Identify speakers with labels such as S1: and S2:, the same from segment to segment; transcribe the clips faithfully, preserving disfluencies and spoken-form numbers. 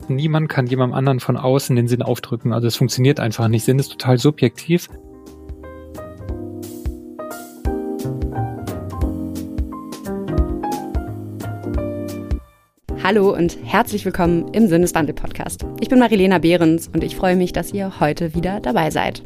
S1: fast niemand kann jemandem anderen von außen den Sinn aufdrücken. Also es funktioniert einfach nicht. Sinn ist total subjektiv.
S2: Hallo und herzlich willkommen im Sinneswandel-Podcast. Ich bin Marilena Behrens und ich freue mich, dass ihr heute wieder dabei seid.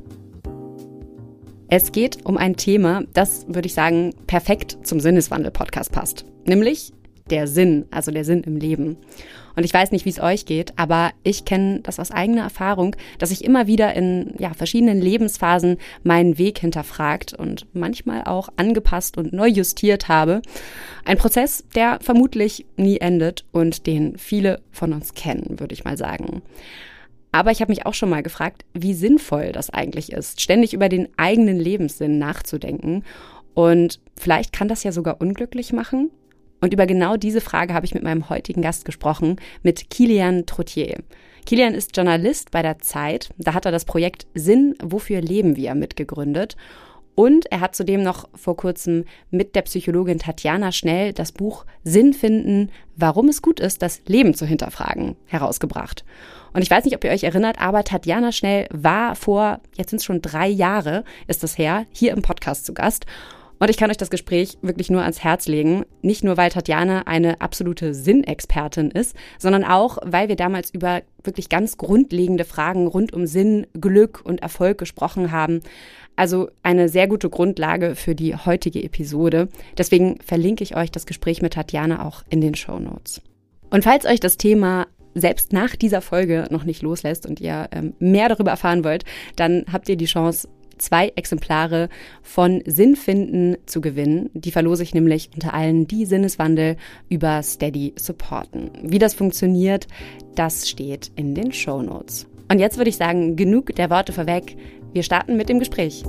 S2: Es geht um ein Thema, das, würde ich sagen, perfekt zum Sinneswandel-Podcast passt. Nämlich der Sinn, also der Sinn im Leben. Und ich weiß nicht, wie es euch geht, aber ich kenne das aus eigener Erfahrung, dass ich immer wieder in ja, verschiedenen Lebensphasen meinen Weg hinterfragt und manchmal auch angepasst und neu justiert habe. Ein Prozess, der vermutlich nie endet und den viele von uns kennen, würde ich mal sagen. Aber ich habe mich auch schon mal gefragt, wie sinnvoll das eigentlich ist, ständig über den eigenen Lebenssinn nachzudenken. Und vielleicht kann das ja sogar unglücklich machen. Und über genau diese Frage habe ich mit meinem heutigen Gast gesprochen, mit Kilian Trottier. Kilian ist Journalist bei der Zeit. Da hat er das Projekt Sinn, wofür leben wir mitgegründet. Und er hat zudem noch vor kurzem mit der Psychologin Tatjana Schnell das Buch Sinn finden, warum es gut ist, das Leben zu hinterfragen, herausgebracht. Und ich weiß nicht, ob ihr euch erinnert, aber Tatjana Schnell war vor, jetzt sind es schon drei Jahre, ist das her, hier im Podcast zu Gast. Und ich kann euch das Gespräch wirklich nur ans Herz legen. Nicht nur, weil Tatjana eine absolute Sinnexpertin ist, sondern auch, weil wir damals über wirklich ganz grundlegende Fragen rund um Sinn, Glück und Erfolg gesprochen haben. Also eine sehr gute Grundlage für die heutige Episode. Deswegen verlinke ich euch das Gespräch mit Tatjana auch in den Shownotes. Und falls euch das Thema selbst nach dieser Folge noch nicht loslässt und ihr ähm, mehr darüber erfahren wollt, dann habt ihr die Chance, zwei Exemplare von Sinn finden zu gewinnen. Die verlose ich nämlich unter allen, die Sinneswandel über Steady supporten. Wie das funktioniert, das steht in den Shownotes. Und jetzt würde ich sagen, genug der Worte vorweg. Wir starten mit dem Gespräch.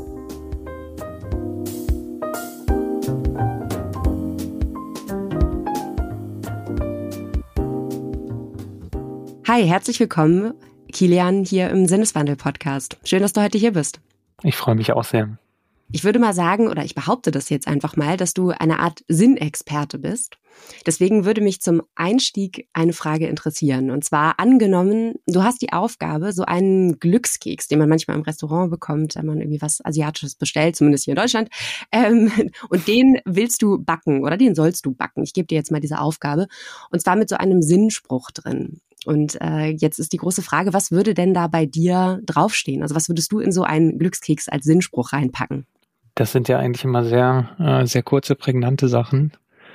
S2: Hi, herzlich willkommen, Kilian, hier im Sinneswandel-Podcast. Schön, dass du heute hier bist.
S1: Ich freue mich auch sehr.
S2: Ich würde mal sagen, oder ich behaupte das jetzt einfach mal, dass du eine Art Sinnexperte bist. Deswegen würde mich zum Einstieg eine Frage interessieren. Und zwar angenommen, du hast die Aufgabe, so einen Glückskeks, den man manchmal im Restaurant bekommt, wenn man irgendwie was Asiatisches bestellt, zumindest hier in Deutschland, ähm, und den willst du backen oder den sollst du backen. Ich gebe dir jetzt mal diese Aufgabe. Und zwar mit so einem Sinnspruch drin. Und äh, jetzt ist die große Frage, was würde denn da bei dir draufstehen? Also was würdest du in so einen Glückskeks als Sinnspruch reinpacken?
S1: Das sind ja eigentlich immer sehr, äh, sehr kurze, prägnante Sachen.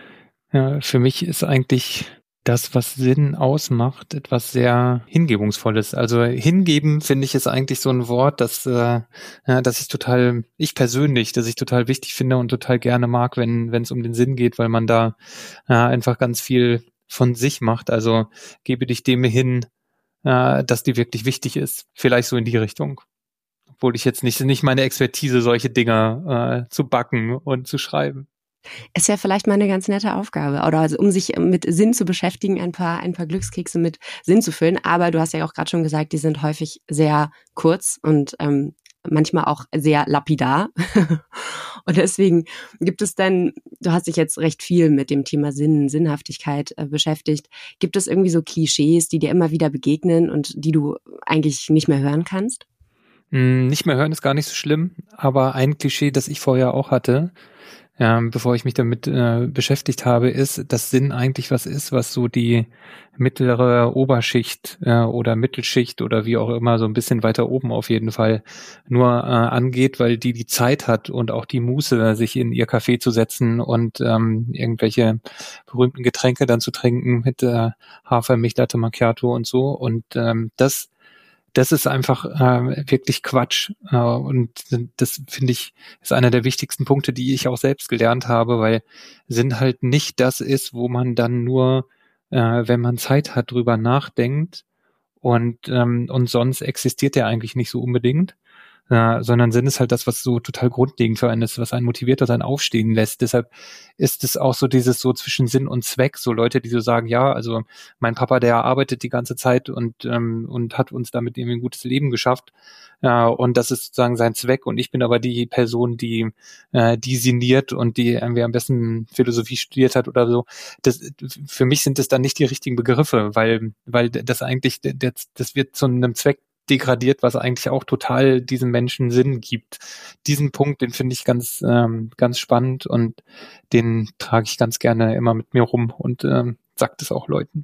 S1: Ja, für mich ist eigentlich das, was Sinn ausmacht, etwas sehr Hingebungsvolles. Also hingeben, finde ich, ist eigentlich so ein Wort, das, äh, ja, das ich total, ich persönlich, das ich total wichtig finde und total gerne mag, wenn wenn es um den Sinn geht, weil man da ja, einfach ganz viel von sich macht. Also gebe dich dem hin, äh, dass dir wirklich wichtig ist. Vielleicht so in die Richtung. Obwohl ich jetzt nicht, nicht meine Expertise, solche Dinger äh, zu backen und zu schreiben.
S2: Ist ja vielleicht mal eine ganz nette Aufgabe. Oder also, um sich mit Sinn zu beschäftigen, ein paar, ein paar Glückskekse mit Sinn zu füllen. Aber du hast ja auch gerade schon gesagt, die sind häufig sehr kurz und ähm, manchmal auch sehr lapidar. Und deswegen gibt es dann, du hast dich jetzt recht viel mit dem Thema Sinn, Sinnhaftigkeit äh, beschäftigt. Gibt es irgendwie so Klischees, die dir immer wieder begegnen und die du eigentlich nicht mehr hören kannst?
S1: Nicht mehr hören ist gar nicht so schlimm, aber ein Klischee, das ich vorher auch hatte, ja, bevor ich mich damit äh, beschäftigt habe, ist, dass Sinn eigentlich was ist, was so die mittlere Oberschicht äh, oder Mittelschicht oder wie auch immer, so ein bisschen weiter oben auf jeden Fall nur äh, angeht, weil die die Zeit hat und auch die Muße, sich in ihr Café zu setzen und ähm, irgendwelche berühmten Getränke dann zu trinken mit äh, Hafermilch, Latte Macchiato und so. Und ähm, das Das ist einfach äh, wirklich Quatsch. Äh, und das, finde ich, ist einer der wichtigsten Punkte, die ich auch selbst gelernt habe, weil Sinn halt nicht das ist, wo man dann nur, äh, wenn man Zeit hat, drüber nachdenkt und, ähm, und sonst existiert der eigentlich nicht so unbedingt, äh, sondern Sinn ist halt das, was so total grundlegend für einen ist, was einen motiviert, was einen aufstehen lässt. Deshalb ist es auch so dieses so zwischen Sinn und Zweck, so Leute, die so sagen, ja, also mein Papa, der arbeitet die ganze Zeit und ähm, und hat uns damit irgendwie ein gutes Leben geschafft, äh, und das ist sozusagen sein Zweck, und ich bin aber die Person, die äh, die sinniert und die irgendwie am besten Philosophie studiert hat oder so. Das, für mich sind das dann nicht die richtigen Begriffe, weil weil das eigentlich das, das wird zu einem Zweck degradiert, was eigentlich auch total diesem Menschen Sinn gibt. Diesen Punkt, den finde ich ganz ähm, ganz spannend, und den trage ich ganz gerne immer mit mir rum und ähm, sage das auch Leuten.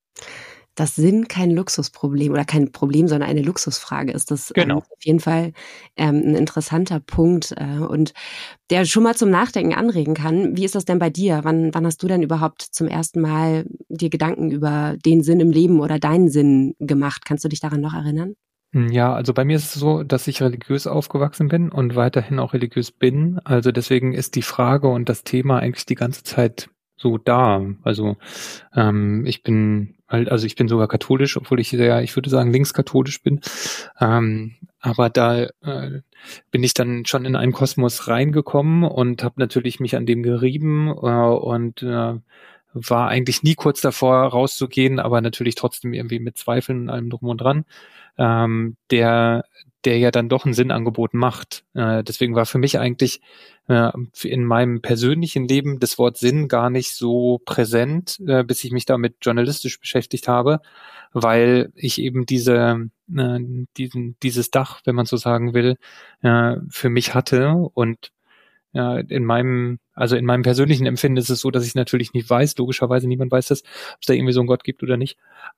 S2: Dass Sinn kein Luxusproblem oder kein Problem, sondern eine Luxusfrage ist, das
S1: Genau.
S2: ähm, auf jeden Fall ähm, ein interessanter Punkt äh, und der schon mal zum Nachdenken anregen kann. Wie ist das denn bei dir? Wann, wann hast du denn überhaupt zum ersten Mal dir Gedanken über den Sinn im Leben oder deinen Sinn gemacht? Kannst du dich daran noch erinnern?
S1: Ja, also bei mir ist es so, dass ich religiös aufgewachsen bin und weiterhin auch religiös bin. Also deswegen ist die Frage und das Thema eigentlich die ganze Zeit so da. Also ähm, ich bin halt, also ich bin sogar katholisch, obwohl ich sehr, ich würde sagen, linkskatholisch bin. Ähm, aber da äh, bin ich dann schon in einen Kosmos reingekommen und habe natürlich mich an dem gerieben äh, und äh, war eigentlich nie kurz davor rauszugehen, aber natürlich trotzdem irgendwie mit Zweifeln und allem drum und dran, ähm, der der ja dann doch einen Sinnangebot macht. Äh, deswegen war für mich eigentlich äh, in meinem persönlichen Leben das Wort Sinn gar nicht so präsent, äh, bis ich mich damit journalistisch beschäftigt habe, weil ich eben diese äh, diesen dieses Dach, wenn man so sagen will, äh, für mich hatte. Und ja, in meinem, also in meinem persönlichen Empfinden ist es so, dass ich natürlich nicht weiß, logischerweise niemand weiß das, ob es da irgendwie so einen Gott gibt oder nicht,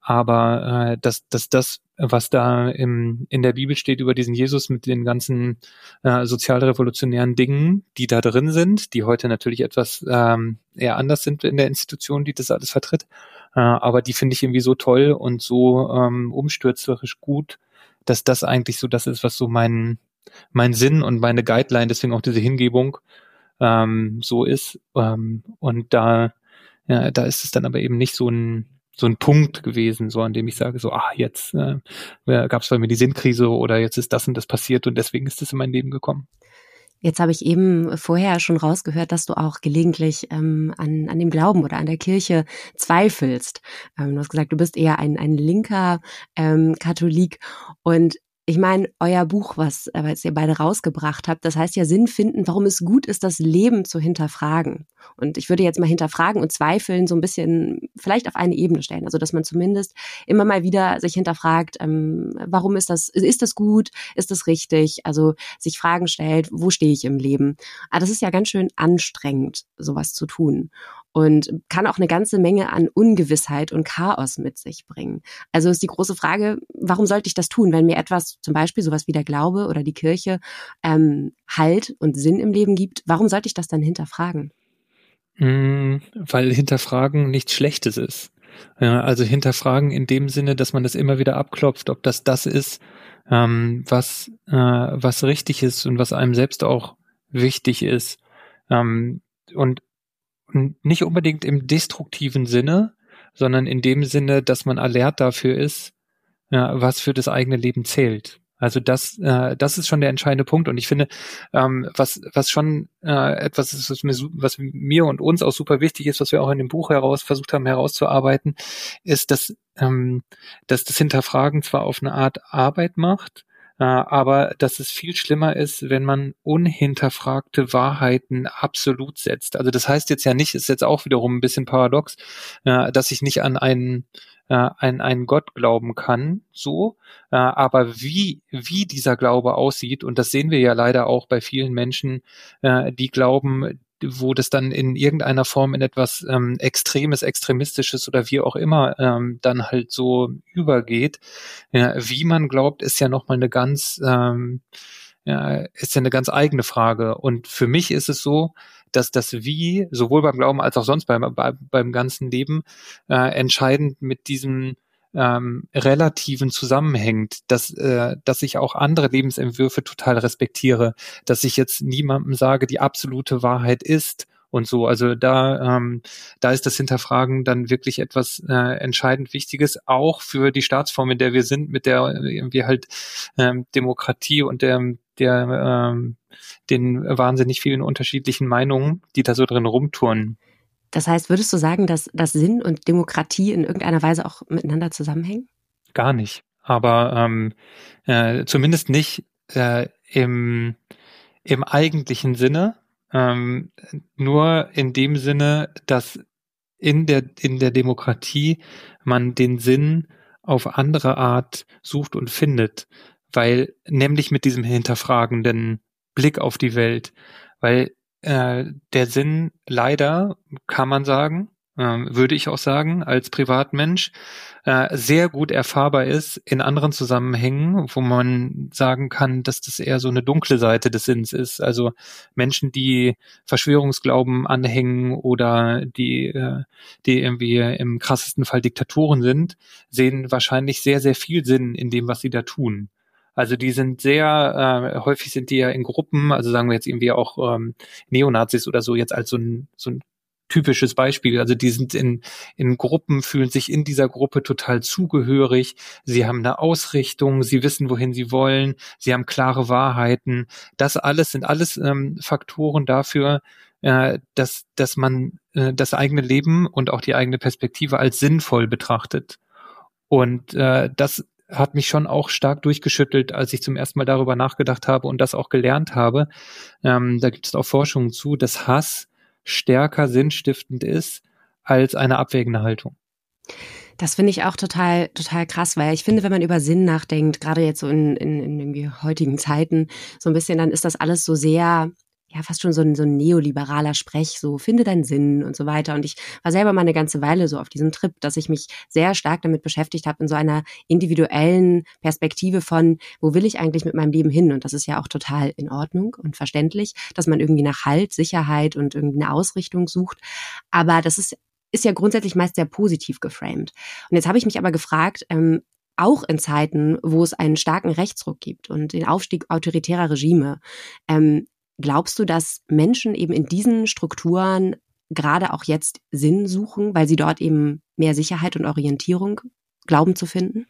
S1: aber äh, dass, dass das, was da im, in der Bibel steht über diesen Jesus mit den ganzen äh, sozialrevolutionären Dingen, die da drin sind, die heute natürlich etwas ähm, eher anders sind in der Institution, die das alles vertritt, äh, aber die finde ich irgendwie so toll und so ähm, umstürzerisch gut, dass das eigentlich so das ist, was so mein mein Sinn und meine Guideline, deswegen auch diese Hingebung, ähm, so ist. Ähm, und da, ja, da ist es dann aber eben nicht so ein so ein Punkt gewesen, so an dem ich sage, so, ah, jetzt äh, gab es bei mir die Sinnkrise oder jetzt ist das und das passiert und deswegen ist das in mein Leben gekommen.
S2: Jetzt habe ich eben vorher schon rausgehört, dass du auch gelegentlich ähm, an, an dem Glauben oder an der Kirche zweifelst. Ähm, du hast gesagt, du bist eher ein, ein linker ähm, Katholik, und ich meine, euer Buch, was, was ihr beide rausgebracht habt, das heißt ja Sinn finden, warum es gut ist, das Leben zu hinterfragen. Und ich würde jetzt mal hinterfragen und zweifeln so ein bisschen vielleicht auf eine Ebene stellen. Also, dass man zumindest immer mal wieder sich hinterfragt, ähm, warum ist das, ist das gut, ist das richtig? Also, sich Fragen stellt, wo stehe ich im Leben? Aber das ist ja ganz schön anstrengend, sowas zu tun. Und kann auch eine ganze Menge an Ungewissheit und Chaos mit sich bringen. Also ist die große Frage, warum sollte ich das tun, wenn mir etwas, zum Beispiel sowas wie der Glaube oder die Kirche, ähm, Halt und Sinn im Leben gibt? Warum sollte ich das dann hinterfragen?
S1: Mm, weil hinterfragen nichts Schlechtes ist. Ja, also hinterfragen in dem Sinne, dass man das immer wieder abklopft, ob das das ist, ähm, was äh, was richtig ist und was einem selbst auch wichtig ist. Ähm, und nicht unbedingt im destruktiven Sinne, sondern in dem Sinne, dass man alert dafür ist, ja, was für das eigene Leben zählt. Also das, äh, das ist schon der entscheidende Punkt. Und ich finde, ähm, was, was schon äh, etwas ist, was mir, was mir und uns auch super wichtig ist, was wir auch in dem Buch heraus versucht haben herauszuarbeiten, ist, dass, ähm, dass das Hinterfragen zwar auf eine Art Arbeit macht, äh, aber dass es viel schlimmer ist, wenn man unhinterfragte Wahrheiten absolut setzt. Also das heißt jetzt ja nicht, ist jetzt auch wiederum ein bisschen paradox, äh, dass ich nicht an einen äh, an einen Gott glauben kann, so, äh, aber wie wie dieser Glaube aussieht, und das sehen wir ja leider auch bei vielen Menschen, äh, die glauben, wo das dann in irgendeiner Form in etwas ähm, Extremes, Extremistisches oder wie auch immer ähm, dann halt so übergeht. Ja, wie man glaubt, ist ja nochmal eine ganz, ähm, ja, ist ja eine ganz eigene Frage. Und für mich ist es so, dass das Wie, sowohl beim Glauben als auch sonst beim, bei, beim ganzen Leben, äh, entscheidend mit diesem ähm, relativen zusammenhängt, dass, äh, dass ich auch andere Lebensentwürfe total respektiere, dass ich jetzt niemandem sage, die absolute Wahrheit ist und so. Also da, ähm, da ist das Hinterfragen dann wirklich etwas äh, entscheidend Wichtiges, auch für die Staatsform, in der wir sind, mit der wir halt ähm, Demokratie und der der ähm, den wahnsinnig vielen unterschiedlichen Meinungen, die da so drin rumturnen.
S2: Das heißt, würdest du sagen, dass, dass Sinn und Demokratie in irgendeiner Weise auch miteinander zusammenhängen?
S1: Gar nicht. Aber ähm, äh, zumindest nicht äh, im, im eigentlichen Sinne, ähm, nur in dem Sinne, dass in der, in der Demokratie man den Sinn auf andere Art sucht und findet, weil nämlich mit diesem hinterfragenden Blick auf die Welt, weil äh, der Sinn leider, kann man sagen, ähm, würde ich auch sagen, als Privatmensch, äh, sehr gut erfahrbar ist in anderen Zusammenhängen, wo man sagen kann, dass das eher so eine dunkle Seite des Sinns ist. Also Menschen, die Verschwörungsglauben anhängen oder die, äh, die irgendwie im krassesten Fall Diktatoren sind, sehen wahrscheinlich sehr, sehr viel Sinn in dem, was sie da tun. Also die sind sehr, äh, häufig sind die ja in Gruppen, also sagen wir jetzt irgendwie auch ähm, Neonazis oder so, jetzt als so ein, so ein typisches Beispiel. Also die sind in, in Gruppen, fühlen sich in dieser Gruppe total zugehörig. Sie haben eine Ausrichtung, sie wissen, wohin sie wollen, sie haben klare Wahrheiten. Das alles sind alles ähm, Faktoren dafür, äh, dass, dass man äh, das eigene Leben und auch die eigene Perspektive als sinnvoll betrachtet. Und äh, das hat mich schon auch stark durchgeschüttelt, als ich zum ersten Mal darüber nachgedacht habe und das auch gelernt habe. Ähm, da gibt es auch Forschungen zu, dass Hass stärker sinnstiftend ist als eine abwägende Haltung.
S2: Das finde ich auch total, total krass, weil ich finde, wenn man über Sinn nachdenkt, gerade jetzt so in, in, in irgendwie heutigen Zeiten, so ein bisschen, dann ist das alles so sehr, ja, fast schon so ein, so ein neoliberaler Sprech, so finde deinen Sinn und so weiter. Und ich war selber mal eine ganze Weile so auf diesem Trip, dass ich mich sehr stark damit beschäftigt habe, in so einer individuellen Perspektive von, wo will ich eigentlich mit meinem Leben hin? Und das ist ja auch total in Ordnung und verständlich, dass man irgendwie nach Halt, Sicherheit und irgendwie eine Ausrichtung sucht. Aber das ist ist ja grundsätzlich meist sehr positiv geframed. Und jetzt habe ich mich aber gefragt, ähm, auch in Zeiten, wo es einen starken Rechtsruck gibt und den Aufstieg autoritärer Regime, ähm, glaubst du, dass Menschen eben in diesen Strukturen gerade auch jetzt Sinn suchen, weil sie dort eben mehr Sicherheit und Orientierung glauben zu finden?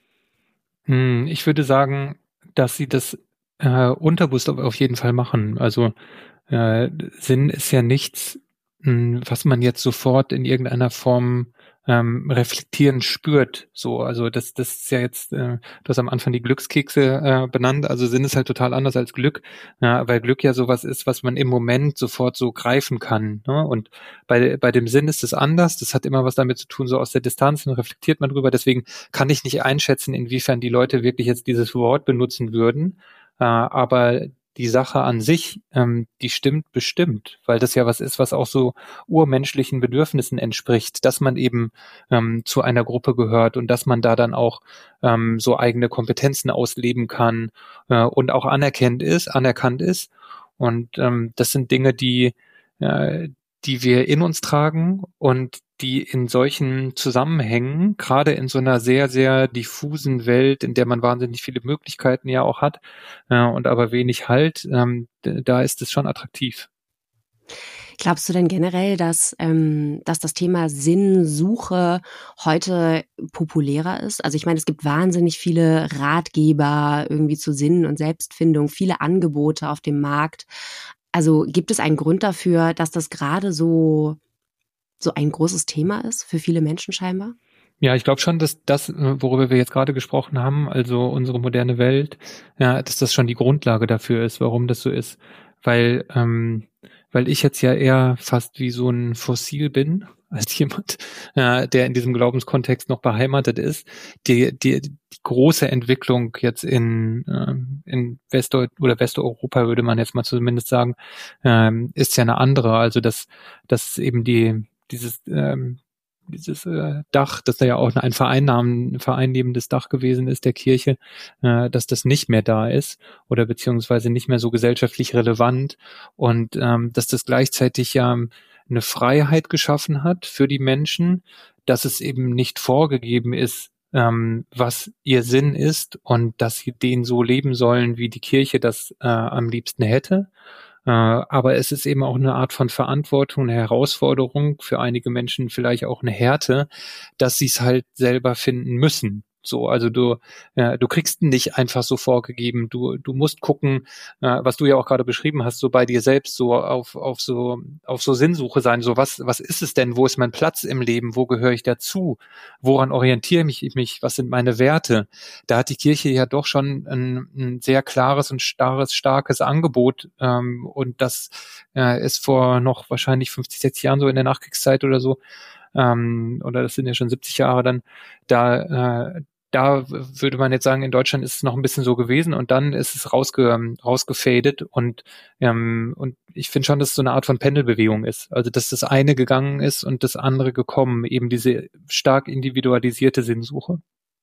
S1: Hm, ich würde sagen, dass sie das äh, unterbewusst auf jeden Fall machen. Also äh, Sinn ist ja nichts, mh, was man jetzt sofort in irgendeiner Form ähm, reflektieren spürt. So, also das, das ist ja jetzt, äh, du hast am Anfang die Glückskekse äh, benannt. Also Sinn ist halt total anders als Glück, ja, weil Glück ja sowas ist, was man im Moment sofort so greifen kann. Ne? Und bei bei dem Sinn ist es anders. Das hat immer was damit zu tun, so aus der Distanz, dann reflektiert man drüber. Deswegen kann ich nicht einschätzen, inwiefern die Leute wirklich jetzt dieses Wort benutzen würden. Äh, aber die Sache an sich, ähm, die stimmt bestimmt, weil das ja was ist, was auch so urmenschlichen Bedürfnissen entspricht, dass man eben ähm, zu einer Gruppe gehört und dass man da dann auch ähm, so eigene Kompetenzen ausleben kann äh, und auch anerkannt ist, anerkannt ist. Und ähm, das sind Dinge, die äh, die wir in uns tragen und die in solchen Zusammenhängen, gerade in so einer sehr, sehr diffusen Welt, in der man wahnsinnig viele Möglichkeiten ja auch hat äh, und aber wenig Halt, ähm, da ist es schon attraktiv.
S2: Glaubst du denn generell, dass, ähm, dass das Thema Sinnsuche heute populärer ist? Also ich meine, es gibt wahnsinnig viele Ratgeber irgendwie zu Sinn und Selbstfindung, viele Angebote auf dem Markt. Also gibt es einen Grund dafür, dass das gerade so, so ein großes Thema ist für viele Menschen scheinbar?
S1: Ja, ich glaube schon, dass das, worüber wir jetzt gerade gesprochen haben, also unsere moderne Welt, ja, dass das schon die Grundlage dafür ist, warum das so ist. Weil, ähm, weil ich jetzt ja eher fast wie so ein Fossil bin, als jemand, äh, der in diesem Glaubenskontext noch beheimatet ist. Die, die, die große Entwicklung jetzt in, ähm, in Westdeut- oder Westeuropa, würde man jetzt mal zumindest sagen, ähm, ist ja eine andere. Also, dass, dass eben die, dieses, ähm, dieses äh, Dach, das da ja auch ein Vereinnahmen, vereinnehmendes Dach gewesen ist der Kirche, äh, dass das nicht mehr da ist oder beziehungsweise nicht mehr so gesellschaftlich relevant und ähm, dass das gleichzeitig ja eine Freiheit geschaffen hat für die Menschen, dass es eben nicht vorgegeben ist, ähm, was ihr Sinn ist und dass sie den so leben sollen, wie die Kirche das äh, am liebsten hätte. Äh, aber es ist eben auch eine Art von Verantwortung, eine Herausforderung, für einige Menschen vielleicht auch eine Härte, dass sie es halt selber finden müssen. so. Also du, äh, du kriegst ihn nicht einfach so vorgegeben. Du, du musst gucken, äh, was du ja auch gerade beschrieben hast, so bei dir selbst, so auf, auf so, auf so Sinnsuche sein. So was, was ist es denn? Wo ist mein Platz im Leben? Wo gehöre ich dazu? Woran orientiere ich mich? Was sind meine Werte? Da hat die Kirche ja doch schon ein, ein sehr klares und starres, starkes Angebot. Ähm, und das äh, ist vor noch wahrscheinlich fünfzig, sechzig Jahren so in der Nachkriegszeit oder so, ähm, oder das sind ja schon siebzig Jahre dann, da, äh, da würde man jetzt sagen, in Deutschland ist es noch ein bisschen so gewesen und dann ist es rausge, rausgefadet und, ähm, und ich finde schon, dass es so eine Art von Pendelbewegung ist. Also, dass das eine gegangen ist und das andere gekommen, eben diese stark individualisierte Sinnsuche.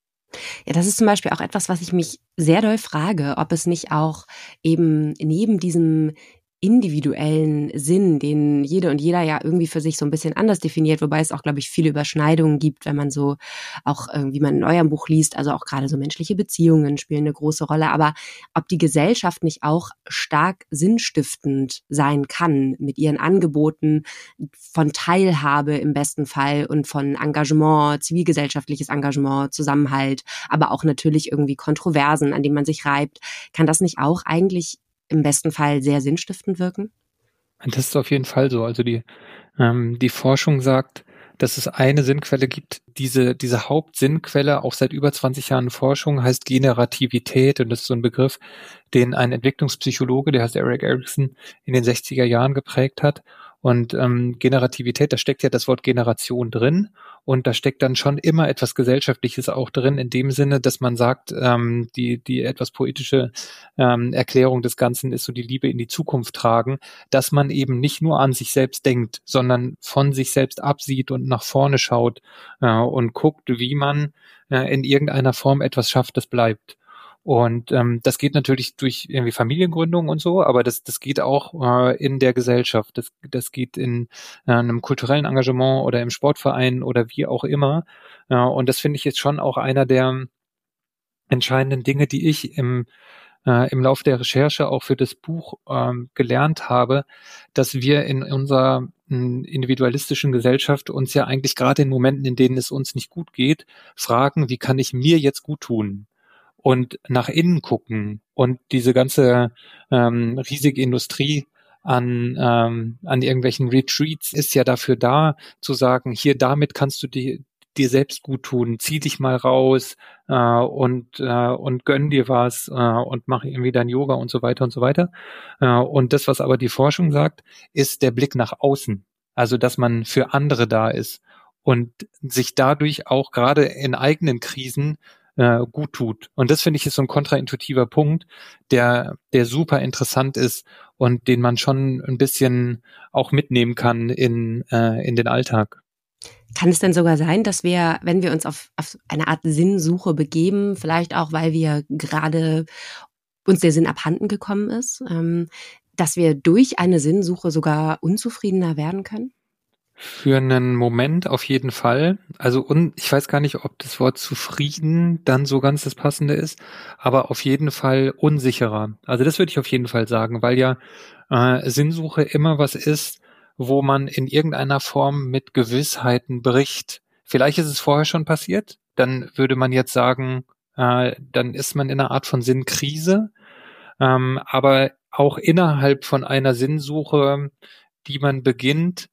S2: Ja, das ist zum Beispiel auch etwas, was ich mich sehr doll frage, ob es nicht auch eben neben diesem individuellen Sinn, den jede und jeder ja irgendwie für sich so ein bisschen anders definiert, wobei es auch, glaube ich, viele Überschneidungen gibt, wenn man so auch, wie man in eurem Buch liest, also auch gerade so menschliche Beziehungen spielen eine große Rolle, aber ob die Gesellschaft nicht auch stark sinnstiftend sein kann mit ihren Angeboten von Teilhabe im besten Fall und von Engagement, zivilgesellschaftliches Engagement, Zusammenhalt, aber auch natürlich irgendwie Kontroversen, an denen man sich reibt. Kann das nicht auch eigentlich im besten Fall sehr sinnstiftend wirken?
S1: Das ist auf jeden Fall so. Also die, ähm, die Forschung sagt, dass es eine Sinnquelle gibt. Diese, diese Hauptsinnquelle, auch seit über zwanzig Jahren Forschung, heißt Generativität. Und das ist so ein Begriff, den ein Entwicklungspsychologe, der heißt Erik Erikson, in den sechziger Jahren geprägt hat. Und ähm, Generativität, da steckt ja das Wort Generation drin und da steckt dann schon immer etwas Gesellschaftliches auch drin, in dem Sinne, dass man sagt, ähm, die die etwas poetische ähm, Erklärung des Ganzen ist so die Liebe in die Zukunft tragen, dass man eben nicht nur an sich selbst denkt, sondern von sich selbst absieht und nach vorne schaut äh, und guckt, wie man äh, in irgendeiner Form etwas schafft, das bleibt. Und ähm, das geht natürlich durch irgendwie Familiengründung und so, aber das das geht auch äh, in der Gesellschaft. Das das geht in äh, einem kulturellen Engagement oder im Sportverein oder wie auch immer. Äh, und das finde ich jetzt schon auch einer der entscheidenden Dinge, die ich im äh, im Laufe der Recherche auch für das Buch ähm, gelernt habe, dass wir in unserer mh, individualistischen Gesellschaft uns ja eigentlich gerade in Momenten, in denen es uns nicht gut geht, fragen, wie kann ich mir jetzt gut tun? Und nach innen gucken und diese ganze ähm, riesige Industrie an ähm, an irgendwelchen Retreats ist ja dafür da, zu sagen, hier damit kannst du dir dir selbst gut tun, zieh dich mal raus äh, und äh, und gönn dir was äh, und mach irgendwie dein Yoga und so weiter und so weiter. Äh, und das, was aber die Forschung sagt, ist der Blick nach außen, also dass man für andere da ist und sich dadurch auch gerade in eigenen Krisen äh, gut tut. Und das finde ich ist so ein kontraintuitiver Punkt, der der super interessant ist und den man schon ein bisschen auch mitnehmen kann in äh, in den Alltag.
S2: Kann es denn sogar sein, dass wir, wenn wir uns auf, auf eine Art Sinnsuche begeben, vielleicht auch, weil wir gerade uns der Sinn abhanden gekommen ist, ähm, dass wir durch eine Sinnsuche sogar unzufriedener werden können?
S1: Für einen Moment auf jeden Fall. Also un, ich weiß gar nicht, ob das Wort zufrieden dann so ganz das Passende ist, aber auf jeden Fall unsicherer. Also das würde ich auf jeden Fall sagen, weil ja äh, Sinnsuche immer was ist, wo man in irgendeiner Form mit Gewissheiten bricht. Vielleicht ist es vorher schon passiert, dann würde man jetzt sagen, äh, dann ist man in einer Art von Sinnkrise, ähm, aber auch innerhalb von einer Sinnsuche, die man beginnt,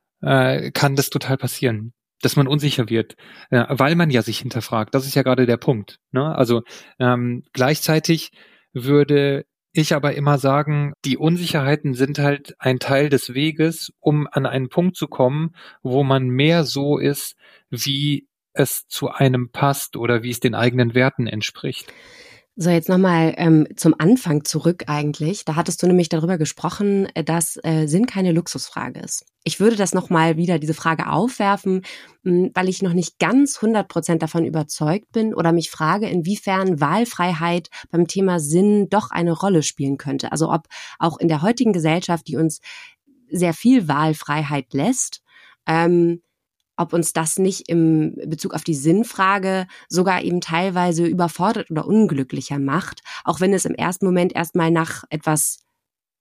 S1: äh, kann das total passieren, dass man unsicher wird, äh, weil man ja sich hinterfragt. Das ist ja gerade der Punkt. Ne? Also ähm, gleichzeitig würde ich aber immer sagen, die Unsicherheiten sind halt ein Teil des Weges, um an einen Punkt zu kommen, wo man mehr so ist, wie es zu einem passt oder wie es den eigenen Werten entspricht.
S2: So, jetzt nochmal ähm, zum Anfang zurück eigentlich. Da hattest du nämlich darüber gesprochen, dass äh, Sinn keine Luxusfrage ist. Ich würde das nochmal wieder, diese Frage aufwerfen, mh, weil ich noch nicht ganz hundert Prozent davon überzeugt bin oder mich frage, inwiefern Wahlfreiheit beim Thema Sinn doch eine Rolle spielen könnte. Also ob auch in der heutigen Gesellschaft, die uns sehr viel Wahlfreiheit lässt, ähm, ob uns das nicht im Bezug auf die Sinnfrage sogar eben teilweise überfordert oder unglücklicher macht, auch wenn es im ersten Moment erstmal nach etwas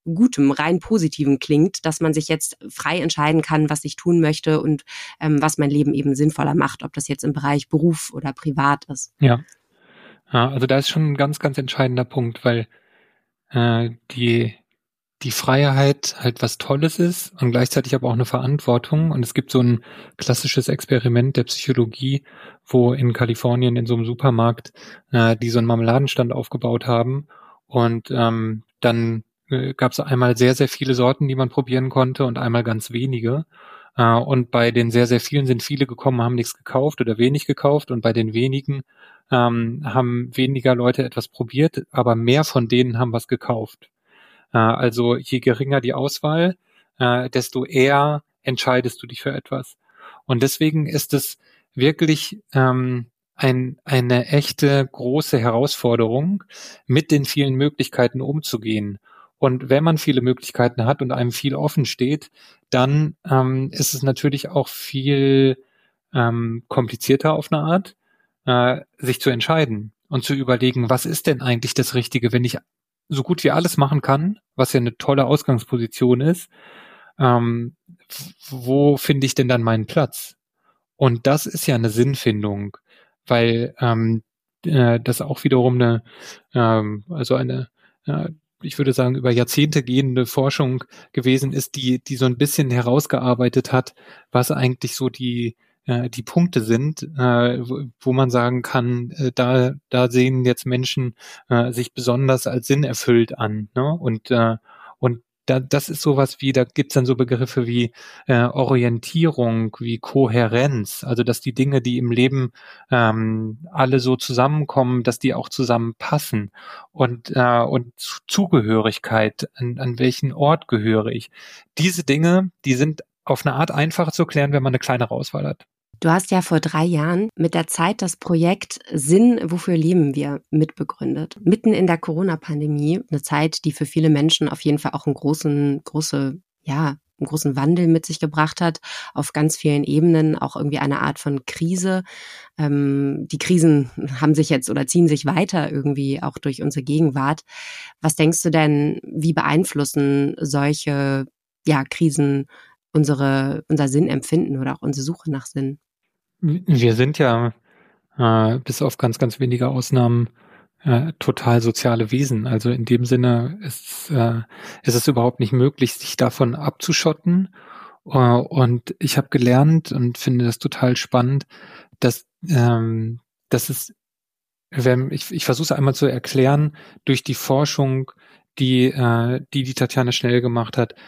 S2: Gutem, rein Positivem klingt, dass man sich jetzt frei entscheiden kann, was ich tun möchte und ähm, was mein Leben eben sinnvoller macht, ob das jetzt im Bereich Beruf oder privat ist.
S1: Ja, ja, also da ist schon ein ganz, ganz entscheidender Punkt, weil äh, die die Freiheit halt was Tolles ist und gleichzeitig aber auch eine Verantwortung. Und es gibt so ein klassisches Experiment der Psychologie, wo in Kalifornien in so einem Supermarkt äh, die so einen Marmeladenstand aufgebaut haben. Und ähm, dann äh, gab es einmal sehr, sehr viele Sorten, die man probieren konnte und einmal ganz wenige. Äh, und bei den sehr, sehr vielen sind viele gekommen, haben nichts gekauft oder wenig gekauft. Und bei den wenigen ähm, haben weniger Leute etwas probiert, aber mehr von denen haben was gekauft. Also je geringer die Auswahl, äh, desto eher entscheidest du dich für etwas. Und deswegen ist es wirklich ähm, ein, eine echte große Herausforderung, mit den vielen Möglichkeiten umzugehen. Und wenn man viele Möglichkeiten hat und einem viel offen steht, dann ähm, ist es natürlich auch viel ähm, komplizierter auf eine Art, äh, sich zu entscheiden und zu überlegen, was ist denn eigentlich das Richtige, wenn ich so gut wie alles machen kann, was ja eine tolle Ausgangsposition ist, ähm, wo finde ich denn dann meinen Platz? Und das ist ja eine Sinnfindung, weil ähm, äh, das auch wiederum eine, ähm, also eine, äh, ich würde sagen, über Jahrzehnte gehende Forschung gewesen ist, die, die so ein bisschen herausgearbeitet hat, was eigentlich so die die Punkte sind, äh, wo, wo man sagen kann, äh, da da sehen jetzt Menschen äh, sich besonders als sinnerfüllt an, ne? Und äh, und da, das ist sowas wie, da gibt's dann so Begriffe wie äh, Orientierung, wie Kohärenz, also dass die Dinge, die im Leben ähm, alle so zusammenkommen, dass die auch zusammenpassen und äh, und Zugehörigkeit, an, an welchen Ort gehöre ich. Diese Dinge, die sind auf eine Art einfacher zu klären, wenn man eine kleinere Auswahl hat.
S2: Du hast ja vor drei Jahren mit der Zeit das Projekt Sinn, wofür leben wir, mitbegründet. Mitten in der Corona-Pandemie, eine Zeit, die für viele Menschen auf jeden Fall auch einen großen, große, ja, einen großen Wandel mit sich gebracht hat, auf ganz vielen Ebenen, auch irgendwie eine Art von Krise. Ähm, die Krisen haben sich jetzt oder ziehen sich weiter irgendwie auch durch unsere Gegenwart. Was denkst du denn, wie beeinflussen solche, ja, Krisen unsere, unser Sinnempfinden oder auch unsere Suche nach Sinn?
S1: Wir sind ja äh, bis auf ganz, ganz wenige Ausnahmen äh, total soziale Wesen. Also in dem Sinne ist, äh, ist es überhaupt nicht möglich, sich davon abzuschotten. Äh, und ich habe gelernt und finde das total spannend, dass, ähm, dass es, wenn, ich, ich versuche es einmal zu erklären, durch die Forschung, die, äh, die die Tatjana Schnell gemacht hat.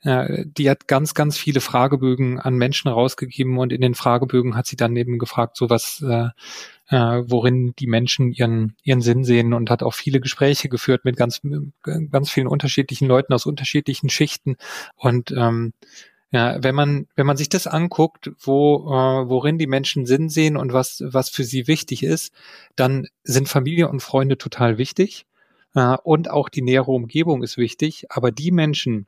S1: Die hat ganz, ganz viele Fragebögen an Menschen rausgegeben und in den Fragebögen hat sie dann eben gefragt, so was, äh, äh, worin die Menschen ihren ihren Sinn sehen und hat auch viele Gespräche geführt mit ganz ganz vielen unterschiedlichen Leuten aus unterschiedlichen Schichten und ähm, ja, wenn man wenn man sich das anguckt, wo äh, worin die Menschen Sinn sehen und was was für sie wichtig ist, dann sind Familie und Freunde total wichtig äh, und auch die nähere Umgebung ist wichtig, aber die Menschen,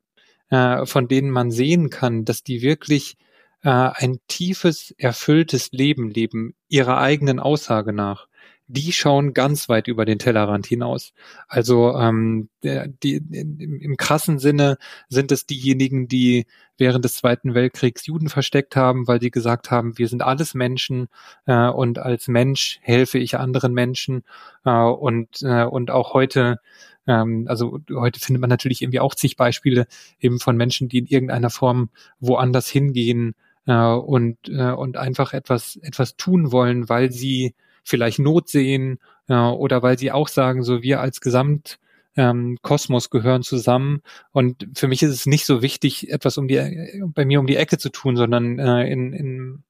S1: von denen man sehen kann, dass die wirklich äh, ein tiefes, erfülltes Leben leben, ihrer eigenen Aussage nach, die schauen ganz weit über den Tellerrand hinaus. Also ähm, die, im, im krassen Sinne sind es diejenigen, die während des Zweiten Weltkriegs Juden versteckt haben, weil die gesagt haben, wir sind alles Menschen äh, und als Mensch helfe ich anderen Menschen äh, und äh, und auch heute also heute findet man natürlich irgendwie auch zig Beispiele eben von Menschen, die in irgendeiner Form woanders hingehen äh, und äh, und einfach etwas etwas tun wollen, weil sie vielleicht Not sehen äh, oder weil sie auch sagen, so wir als Gesamt ähm, Kosmos gehören zusammen und für mich ist es nicht so wichtig, etwas um die bei mir um die Ecke zu tun, sondern äh, in, in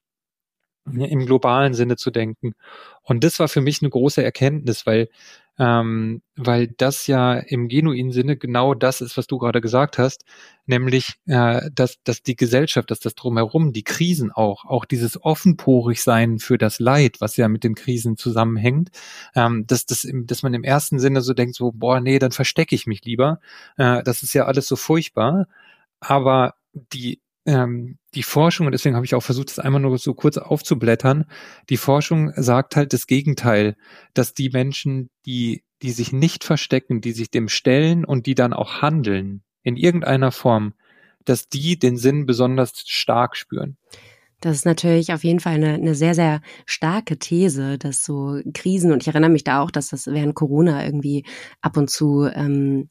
S1: im globalen Sinne zu denken. Und das war für mich eine große Erkenntnis, weil ähm, weil das ja im genuinen Sinne genau das ist, was du gerade gesagt hast, nämlich äh, dass dass die Gesellschaft, dass das Drumherum, die Krisen auch, auch dieses Offenporig-Sein für das Leid, was ja mit den Krisen zusammenhängt, ähm, dass das, im, dass man im ersten Sinne so denkt, so boah nee, dann verstecke ich mich lieber. Äh, das ist ja alles so furchtbar. Aber die Ähm, die Forschung, und deswegen habe ich auch versucht, das einmal nur so kurz aufzublättern, die Forschung sagt halt das Gegenteil, dass die Menschen, die die sich nicht verstecken, die sich dem stellen und die dann auch handeln, in irgendeiner Form, dass die den Sinn besonders stark spüren.
S2: Das ist natürlich auf jeden Fall eine, eine sehr, sehr starke These, dass so Krisen, und ich erinnere mich da auch, dass das während Corona irgendwie ab und zu ähm,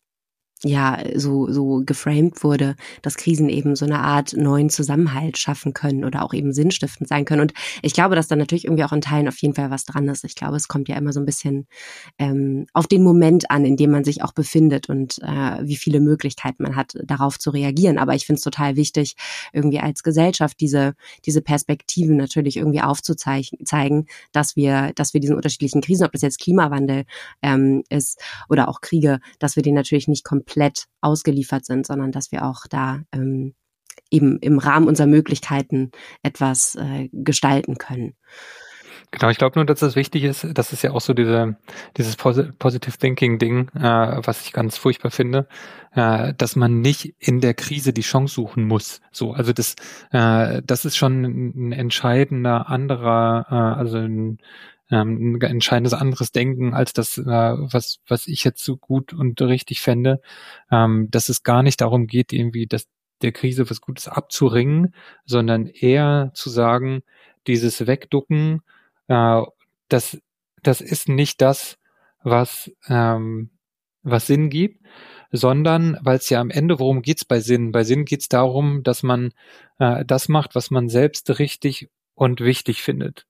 S2: ja so so geframed wurde, dass Krisen eben so eine Art neuen Zusammenhalt schaffen können oder auch eben sinnstiftend sein können. Und ich glaube, dass da natürlich irgendwie auch in Teilen auf jeden Fall was dran ist. Ich glaube, es kommt ja immer so ein bisschen ähm, auf den Moment an, in dem man sich auch befindet und äh, wie viele Möglichkeiten man hat, darauf zu reagieren. Aber ich finde es total wichtig, irgendwie als Gesellschaft diese diese Perspektiven natürlich irgendwie aufzuzeigen, dass wir dass wir diesen unterschiedlichen Krisen, ob das jetzt Klimawandel ähm, ist oder auch Kriege, dass wir den natürlich nicht komplett komplett ausgeliefert sind, sondern dass wir auch da ähm, eben im Rahmen unserer Möglichkeiten etwas äh, gestalten können.
S1: Genau, ich glaube nur, dass es wichtig ist, das ist ja auch so diese, dieses Positive Thinking Ding, äh, was ich ganz furchtbar finde, äh, dass man nicht in der Krise die Chance suchen muss. So, also das, äh, das ist schon ein entscheidender anderer, äh, also ein ein entscheidendes anderes Denken als das, äh, was was ich jetzt so gut und richtig fände, ähm, dass es gar nicht darum geht, irgendwie das, der Krise was Gutes abzuringen, sondern eher zu sagen, dieses Wegducken, äh, das das ist nicht das, was ähm, was Sinn gibt, sondern weil es ja am Ende, worum geht's bei Sinn? Bei Sinn geht's darum, dass man äh, das macht, was man selbst richtig und wichtig findet.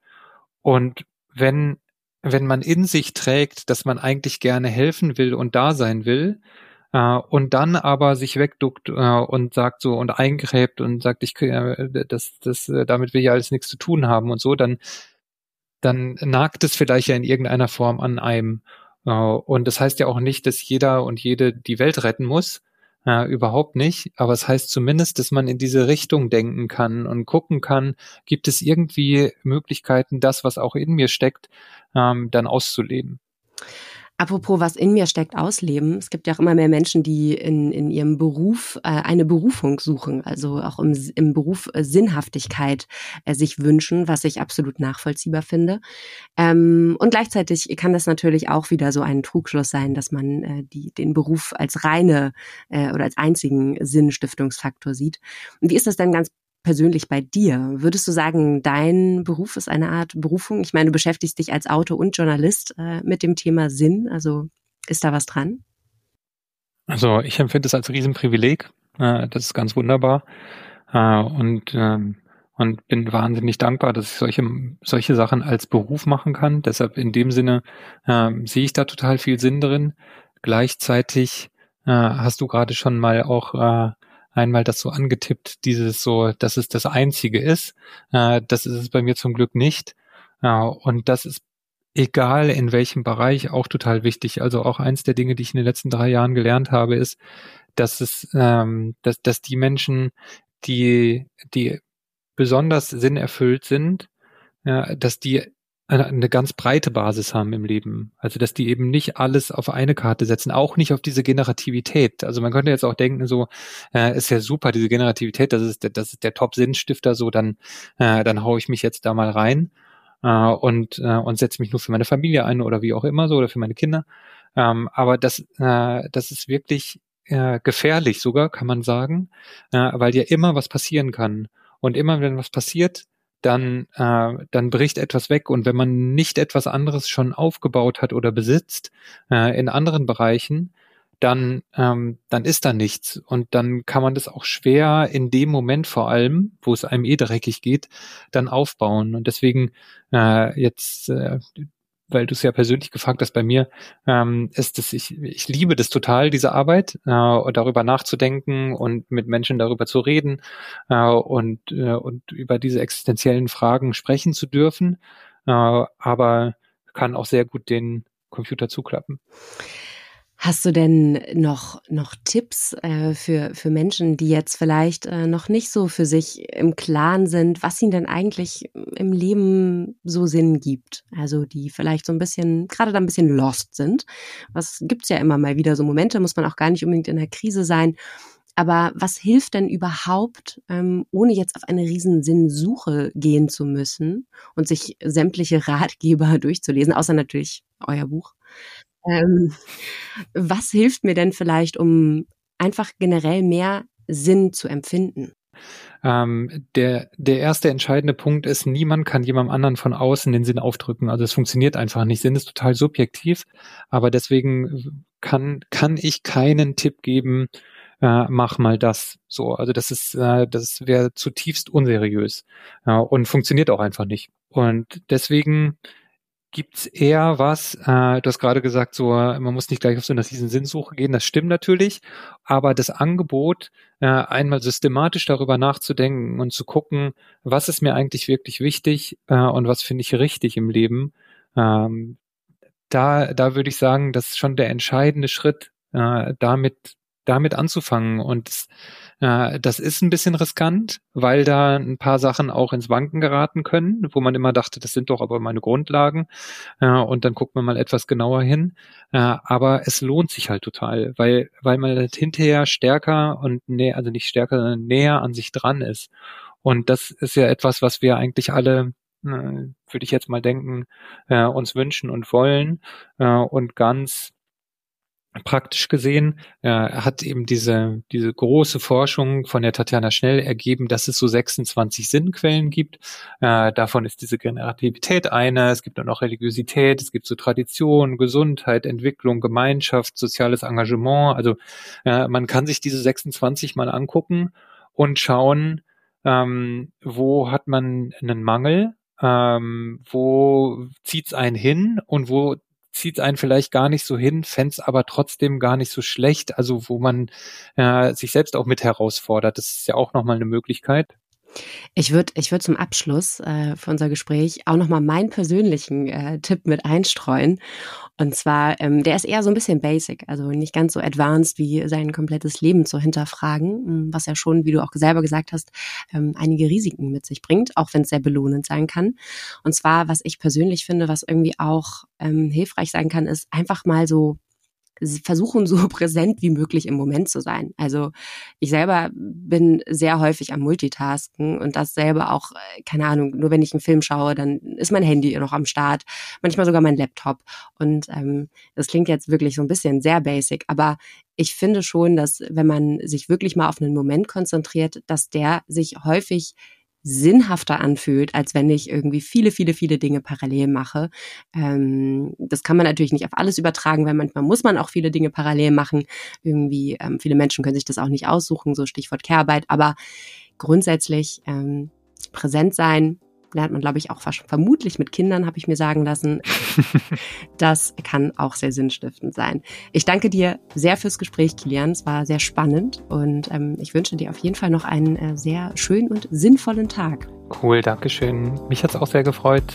S1: Und wenn, wenn man in sich trägt, dass man eigentlich gerne helfen will und da sein will, äh, und dann aber sich wegduckt äh, und sagt so und eingräbt und sagt, ich äh, das, das, äh, damit will ich alles nichts zu tun haben und so, dann, dann nagt es vielleicht ja in irgendeiner Form an einem. Äh, und das heißt ja auch nicht, dass jeder und jede die Welt retten muss. Äh, überhaupt nicht, aber es heißt zumindest, dass man in diese Richtung denken kann und gucken kann, gibt es irgendwie Möglichkeiten, das, was auch in mir steckt, ähm, dann auszuleben.
S2: Apropos, was in mir steckt, ausleben. Es gibt ja auch immer mehr Menschen, die in, in ihrem Beruf äh, eine Berufung suchen, also auch im, im Beruf äh, Sinnhaftigkeit äh, sich wünschen, was ich absolut nachvollziehbar finde. Ähm, und gleichzeitig kann das natürlich auch wieder so ein Trugschluss sein, dass man äh, die, den Beruf als reine äh, oder als einzigen Sinnstiftungsfaktor sieht. Und wie ist das denn ganz persönlich bei dir? Würdest du sagen, dein Beruf ist eine Art Berufung? Ich meine, du beschäftigst dich als Autor und Journalist äh, mit dem Thema Sinn. Also ist da was dran?
S1: Also ich empfinde es als Riesenprivileg. Äh, das ist ganz wunderbar. Äh, und ähm, und bin wahnsinnig dankbar, dass ich solche solche Sachen als Beruf machen kann. Deshalb in dem Sinne äh, sehe ich da total viel Sinn drin. Gleichzeitig äh, hast du gerade schon mal auch äh, einmal das so angetippt, dieses so, dass es das Einzige ist. Äh, das ist es bei mir zum Glück nicht. Äh, und das ist egal in welchem Bereich auch total wichtig. Also auch eins der Dinge, die ich in den letzten drei Jahren gelernt habe, ist, dass es, ähm, dass, dass die Menschen, die, die besonders sinnerfüllt sind, ja, dass die eine, eine ganz breite Basis haben im Leben. Also, dass die eben nicht alles auf eine Karte setzen, auch nicht auf diese Generativität. Also man könnte jetzt auch denken, so, äh, ist ja super, diese Generativität, das ist der, das ist der Top-Sinnstifter, so, dann, äh, dann hau ich mich jetzt da mal rein, äh, und, äh, und setze mich nur für meine Familie ein oder wie auch immer so, oder für meine Kinder. Ähm, aber das, äh, das ist wirklich äh, gefährlich sogar, kann man sagen, äh, weil ja immer was passieren kann. Und immer wenn was passiert, dann, äh, dann bricht etwas weg. Und wenn man nicht etwas anderes schon aufgebaut hat oder besitzt äh, in anderen Bereichen, dann, ähm, dann ist da nichts. Und dann kann man das auch schwer in dem Moment vor allem, wo es einem eh dreckig geht, dann aufbauen. Und deswegen äh, jetzt, äh, weil du es ja persönlich gefragt hast bei mir, ähm, ist es, ich, ich liebe das total, diese Arbeit, äh, darüber nachzudenken und mit Menschen darüber zu reden äh, und, äh, und über diese existenziellen Fragen sprechen zu dürfen, äh, aber kann auch sehr gut den Computer zuklappen.
S2: Hast du denn noch noch Tipps äh, für für Menschen, die jetzt vielleicht äh, noch nicht so für sich im Klaren sind, was ihnen denn eigentlich im Leben so Sinn gibt? Also die vielleicht so ein bisschen gerade da ein bisschen lost sind. Was gibt's ja immer mal wieder so Momente, muss man auch gar nicht unbedingt in der Krise sein. Aber was hilft denn überhaupt, ähm, ohne jetzt auf eine riesen Sinnsuche gehen zu müssen und sich sämtliche Ratgeber durchzulesen, außer natürlich euer Buch? Ähm, was hilft mir denn vielleicht, um einfach generell mehr Sinn zu empfinden?
S1: Ähm, der, der erste entscheidende Punkt ist, niemand kann jemandem anderen von außen den Sinn aufdrücken. Also es funktioniert einfach nicht. Sinn ist total subjektiv, aber deswegen kann, kann ich keinen Tipp geben, äh, mach mal das. So, also das ist, äh, das wäre zutiefst unseriös, äh, und funktioniert auch einfach nicht. Und deswegen gibt's eher was, äh, du hast gerade gesagt, so man muss nicht gleich auf so eine riesen Sinnsuche gehen, das stimmt natürlich, aber das Angebot, äh, einmal systematisch darüber nachzudenken und zu gucken, was ist mir eigentlich wirklich wichtig äh, und was finde ich richtig im Leben, ähm, da, da würde ich sagen, das ist schon der entscheidende Schritt, äh, damit damit anzufangen. Und äh, das ist ein bisschen riskant, weil da ein paar Sachen auch ins Wanken geraten können, wo man immer dachte, das sind doch aber meine Grundlagen. Äh, und dann guckt man mal etwas genauer hin. Äh, aber es lohnt sich halt total, weil weil man halt hinterher stärker und näher, also nicht stärker, sondern näher an sich dran ist. Und das ist ja etwas, was wir eigentlich alle, äh, würde ich jetzt mal denken, äh, uns wünschen und wollen. Äh, und ganz praktisch gesehen äh, hat eben diese diese große Forschung von der Tatjana Schnell ergeben, dass es so sechsundzwanzig Sinnquellen gibt. Äh, davon ist diese Generativität eine. Es gibt dann auch Religiosität, es gibt so Tradition, Gesundheit, Entwicklung, Gemeinschaft, soziales Engagement. Also äh, man kann sich diese sechsundzwanzig mal angucken und schauen, ähm, wo hat man einen Mangel, ähm, wo zieht's einen hin und wo zieht einen vielleicht gar nicht so hin, fänd's aber trotzdem gar nicht so schlecht, also wo man äh, sich selbst auch mit herausfordert. Das ist ja auch nochmal eine Möglichkeit.
S2: Ich würde ich würd zum Abschluss äh, für unser Gespräch auch nochmal meinen persönlichen äh, Tipp mit einstreuen. Und zwar, ähm, der ist eher so ein bisschen basic, also nicht ganz so advanced wie sein komplettes Leben zu hinterfragen, was ja schon, wie du auch selber gesagt hast, ähm, einige Risiken mit sich bringt, auch wenn es sehr belohnend sein kann. Und zwar, was ich persönlich finde, was irgendwie auch ähm, hilfreich sein kann, ist einfach mal so versuchen, so präsent wie möglich im Moment zu sein. Also ich selber bin sehr häufig am Multitasken und das selber auch, keine Ahnung, nur wenn ich einen Film schaue, dann ist mein Handy noch am Start, manchmal sogar mein Laptop. Und ähm, das klingt jetzt wirklich so ein bisschen sehr basic, aber ich finde schon, dass wenn man sich wirklich mal auf einen Moment konzentriert, dass der sich häufig sinnhafter anfühlt, als wenn ich irgendwie viele, viele, viele Dinge parallel mache. Ähm, das kann man natürlich nicht auf alles übertragen, weil manchmal muss man auch viele Dinge parallel machen. Irgendwie, ähm, viele Menschen können sich das auch nicht aussuchen, so Stichwort Care-Arbeit. Aber grundsätzlich ähm, präsent sein, lernt man, glaube ich, auch vermutlich mit Kindern, habe ich mir sagen lassen. Das kann auch sehr sinnstiftend sein. Ich danke dir sehr fürs Gespräch, Kilian. Es war sehr spannend und ähm, ich wünsche dir auf jeden Fall noch einen äh, sehr schönen und sinnvollen Tag.
S1: Cool, danke schön. Mich hat's auch sehr gefreut.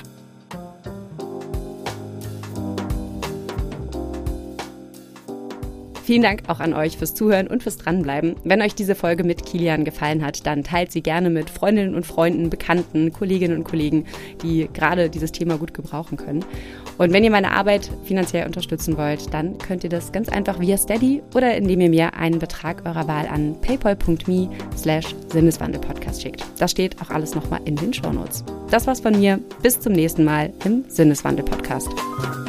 S2: Vielen Dank auch an euch fürs Zuhören und fürs Dranbleiben. Wenn euch diese Folge mit Kilian gefallen hat, dann teilt sie gerne mit Freundinnen und Freunden, Bekannten, Kolleginnen und Kollegen, die gerade dieses Thema gut gebrauchen können. Und wenn ihr meine Arbeit finanziell unterstützen wollt, dann könnt ihr das ganz einfach via Steady oder indem ihr mir einen Betrag eurer Wahl an paypal.me slash Sinneswandel-Podcast schickt. Das steht auch alles nochmal in den Shownotes. Das war's von mir. Bis zum nächsten Mal im Sinneswandel-Podcast.